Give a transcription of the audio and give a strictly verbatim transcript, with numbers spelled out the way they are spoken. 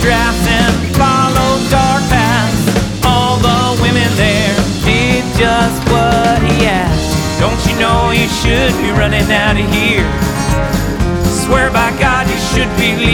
drafts and followed dark paths. All the women there did just what he asked. Don't you know you should be running out of here? Swear by God you should be leaving.